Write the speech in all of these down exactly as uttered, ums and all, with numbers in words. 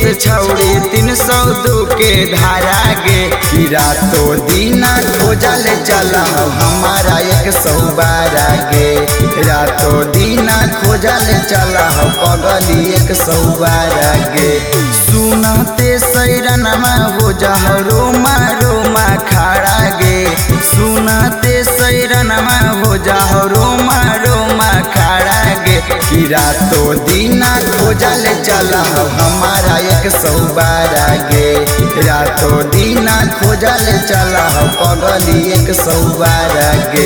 के छौड़ी तीन सौ दो के धारा गे कि रातों दिन खोजल चला हमारा एक सौ बारह गे रातों दिन खोजल चला पगली एक सौ बारह गे सुनते सैरनमा हो जा रोमा रोमा खड़ा गे सुनते सैरनमा हो जा रोमा रोमा खड़ा गे कि रातों दिन खोजल चला हमारा एक सौ बारह गे रातों दिन खोजल चला पगली एक सौ बारह गे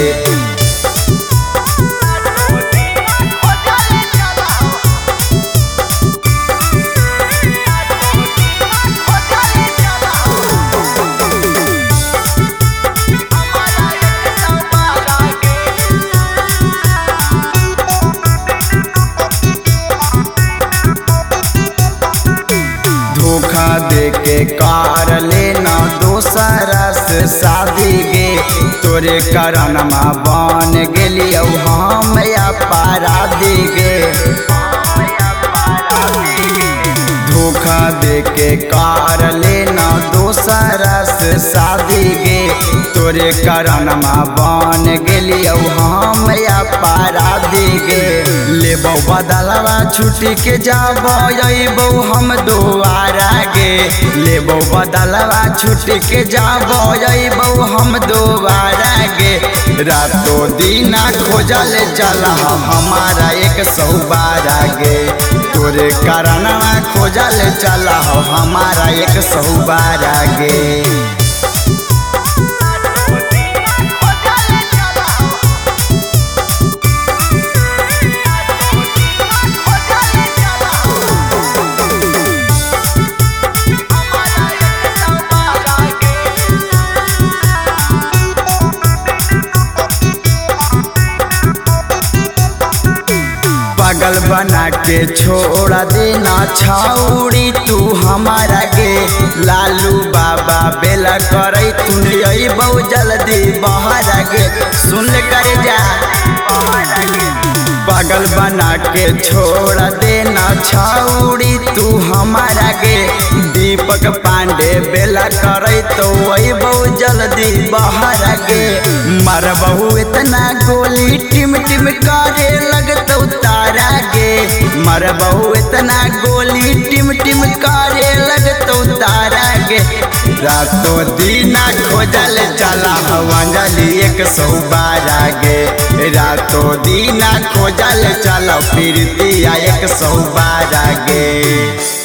धोखा दे के कार लेना दोसरा से शादी गे तोरे करनमा बन गेली हम अपराधी गे धोखा दे के कार लेना दोसरा से शादी गे तोरे करनमा बन गेली हम अपराधी गे लेबो बदलवा छुट्टी के जाबो हम दोबारा गे लेबो बदलवा छुट्टी के जाबो हम दोबारा गे रातों दिन खोजल चला हमारा एक सौ बारह गे तोरे करनवा खोजल चला हमारा एक सौ बारह गे पागल बना के छोड़ा देना छौड़ी तू हमारा गे लालू बाबा बेला करे तूने यही बहुत जल्दी बहरा गे सुन कर जा पागल बना के छोड़ा देना छौड़ी तू हमारा गे दीपक पांडे बेला करे तो वही बहुत जल्दी बहरा गे मरबहू इतना गोली टिम टिम करे लगतो तारा गे मरबहू इतना गोली टिम टिम करे लगतो तारा गे रातों दिन खोजल चला अंजलि एक सौ बारह गे रातों दिन खोजल चला प्रीतिया एक सौ बारह गे।